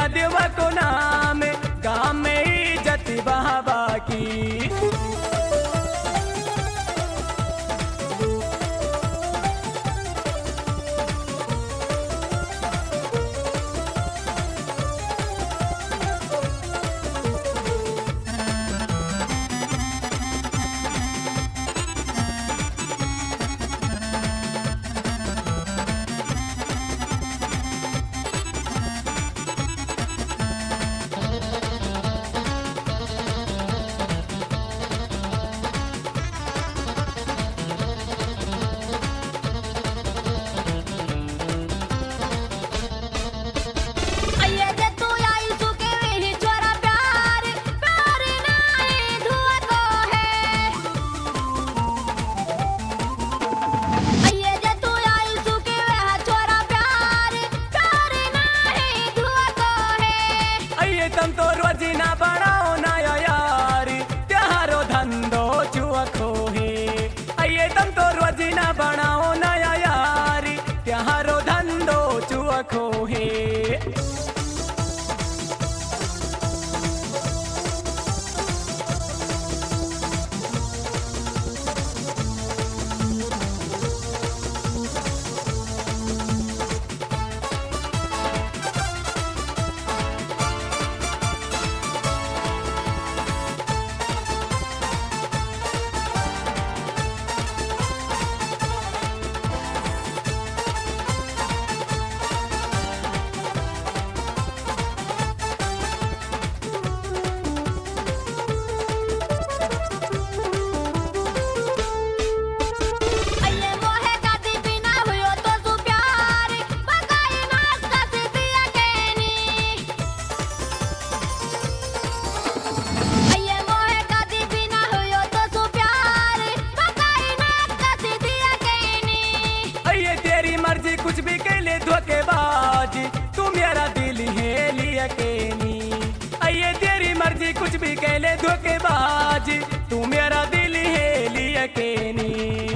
मिला देवा को नाम गाँव में इज्जत बहावा की। तम तो रोजी ना बनाओ नया यारी त्योहारो धंधो चुअखो है। आइए तम तो रोजी ना बनाओ नया यारी त्योहारो धंधो चुअखो है। कुछ भी कह ले धोखेबाज तू मेरा दिल है लिया के नी। आइए तेरी मर्जी कुछ भी कह ले धोखेबाज तू मेरा दिल है लिया के नी।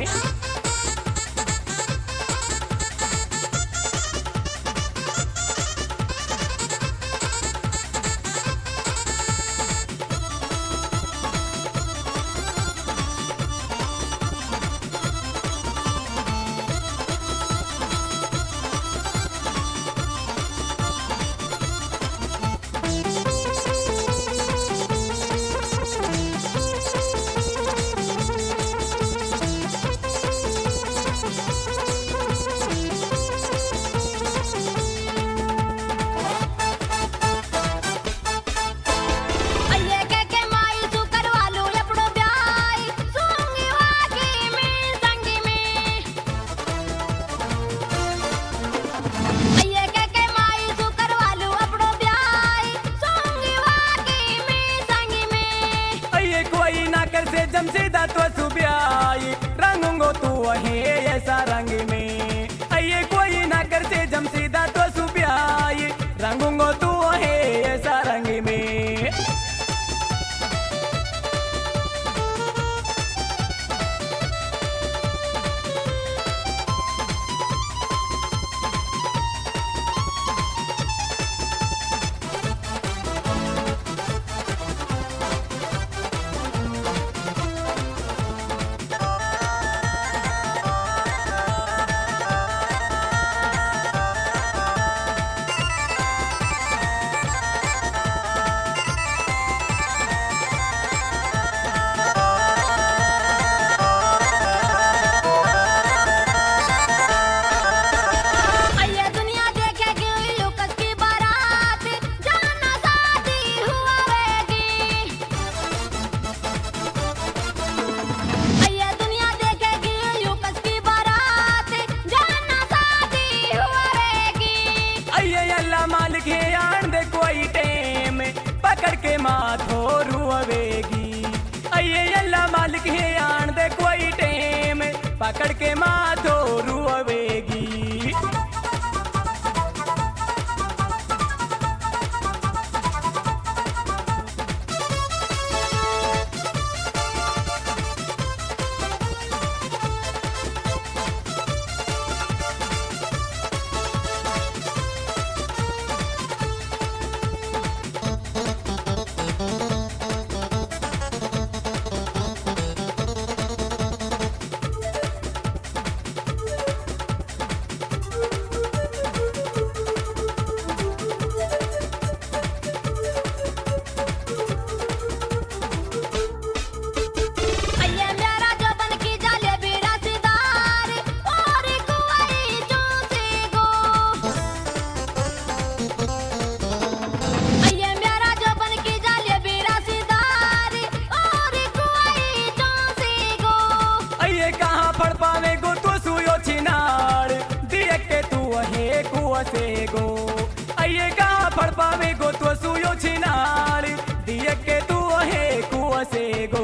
जमशीदा तो सुबियाई रंगूंगो तू है ऐसा रंग में। आइए कोई ना कर से जमशीदा तो सुबियाई रंगूंगो तू है ऐसा रंग में। पकड़ के माथो रुवेगी। आइए अल्लाह मालिक है आन दे कोई टेम पकड़ के माथो रुवेगी। कुवसेगो अये का फड़ पावेगो तो सुयो छिनाली दिए के तू है कुवसेगो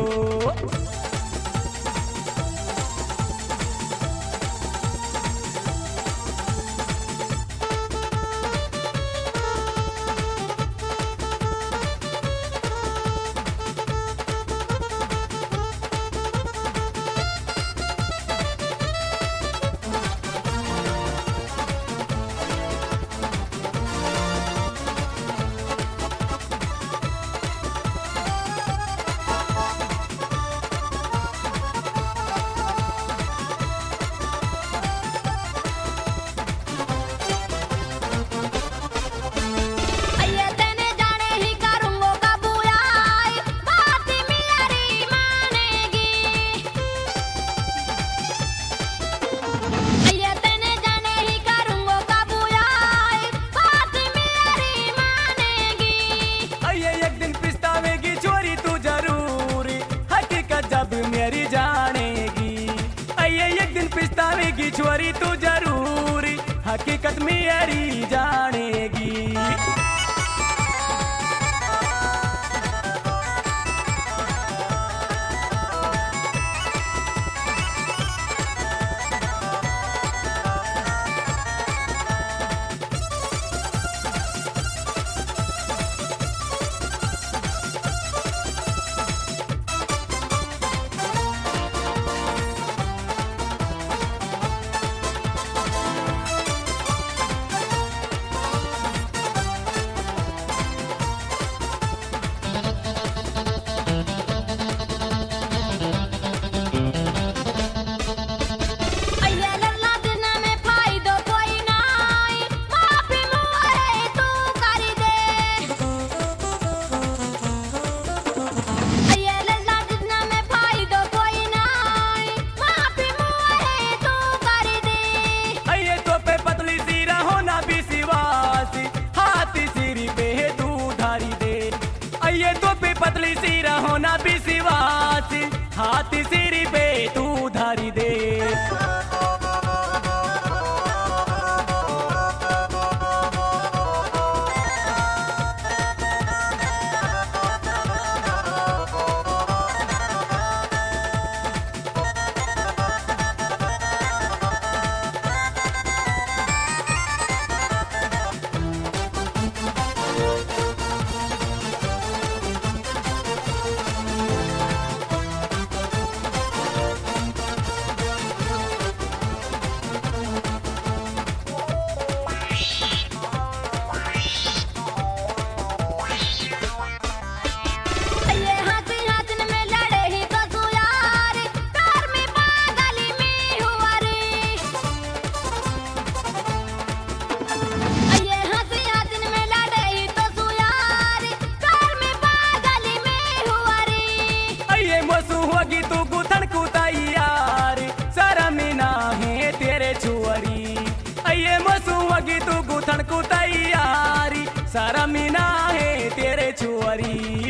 पिछतावेगी छोरी तू जरूर हकीकत मेरी जानेगी पतली सी रहो ना विश्वास हाथ सिर पे तू धारी दे तू गुथन को तैयारी सारा मीना है तेरे छुअरी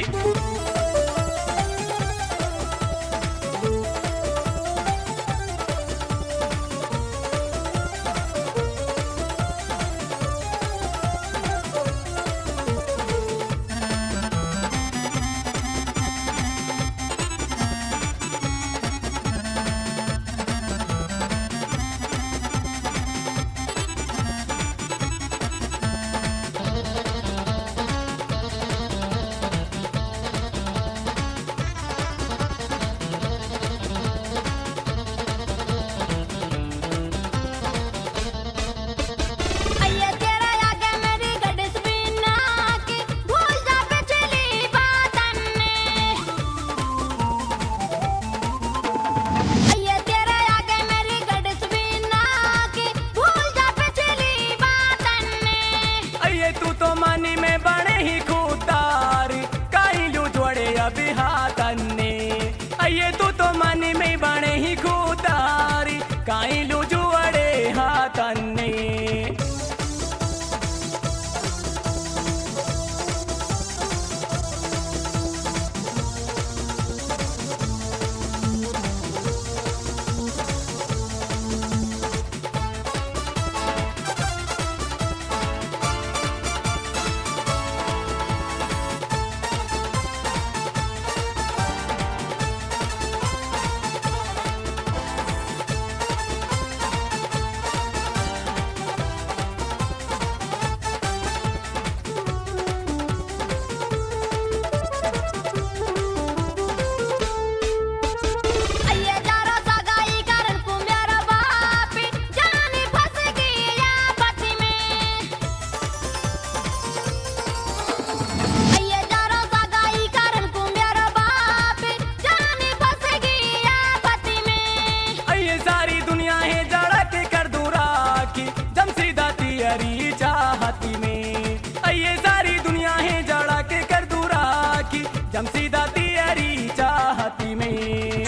में।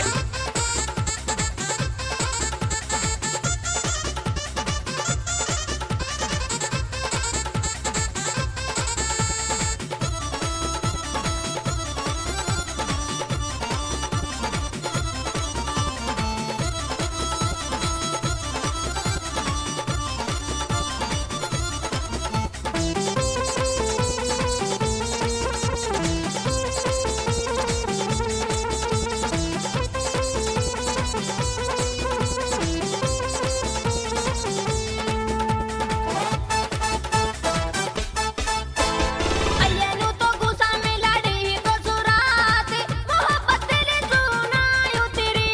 अय्यनु तो गुस्सा में लड़ी तो सुरात मोहब्बत तेरे सुनाई उतरी।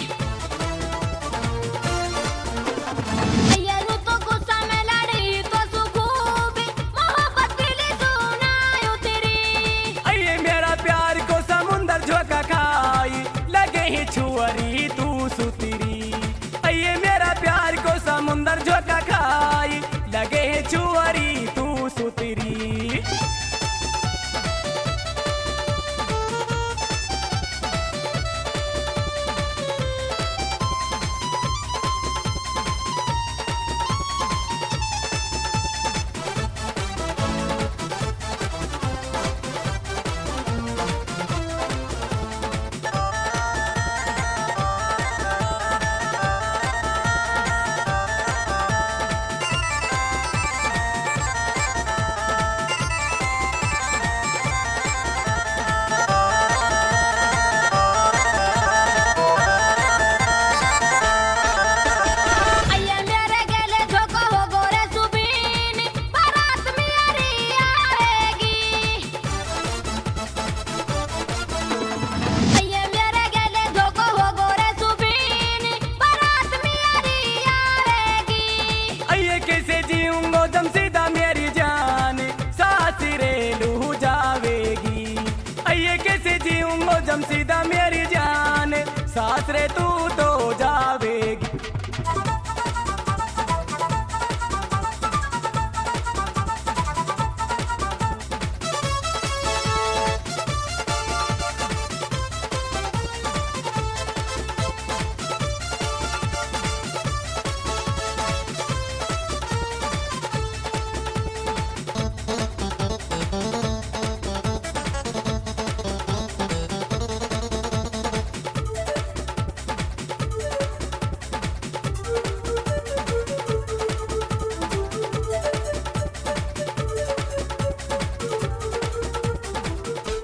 अय्यनु तो गुस्सा में लड़ी तो सुखूबी मोहब्बत तेरे सुनाई उतरी। अये मेरा प्यार को समुंदर झोंका खाई लगे ही छुअरी तू सुतरी। अये मेरा प्यार को समुंदर झोंका खाई लगे ही छुअरी तू सुतरी। अय्या मेरे गेले झोंका हो गोरे सुबीन बारात मेरी आएगी। अय्या मेरे गेले झोंका हो गोरे सुबीन बारात मेरी आएगी। अये कैसे जीऊंगो जमशीदा मेरी जान सांस रे लू जावेगी। अये कैसे जीऊंगो जमशीदा मेरी जान सांस रे तू तो जावेगी।